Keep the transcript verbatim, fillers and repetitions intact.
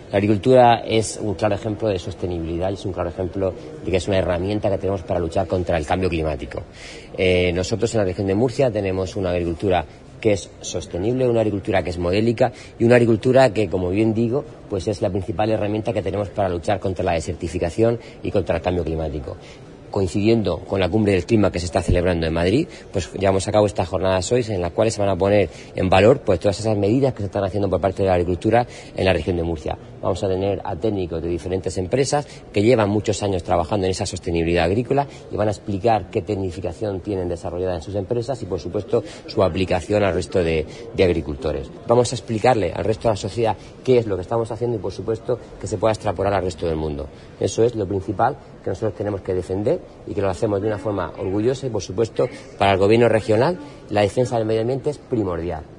La agricultura es un claro ejemplo de sostenibilidad y es un claro ejemplo de que es una herramienta que tenemos para luchar contra el cambio climático. Eh, nosotros en la región de Murcia tenemos una agricultura que es sostenible, una agricultura que es modélica y una agricultura que, como bien digo, pues es la principal herramienta que tenemos para luchar contra la desertificación y contra el cambio climático. Coincidiendo con la cumbre del clima que se está celebrando en Madrid, pues llevamos a cabo estas jornadas hoy en las cuales se van a poner en valor pues todas esas medidas que se están haciendo por parte de la agricultura en la región de Murcia. Vamos a tener a técnicos de diferentes empresas que llevan muchos años trabajando en esa sostenibilidad agrícola y van a explicar qué tecnificación tienen desarrollada en sus empresas y, por supuesto, su aplicación al resto de, de agricultores. Vamos a explicarle al resto de la sociedad qué es lo que estamos haciendo y, por supuesto, que se pueda extrapolar al resto del mundo. Eso es lo principal que nosotros tenemos que defender y que lo hacemos de una forma orgullosa y, por supuesto, para el gobierno regional la defensa del medio ambiente es primordial.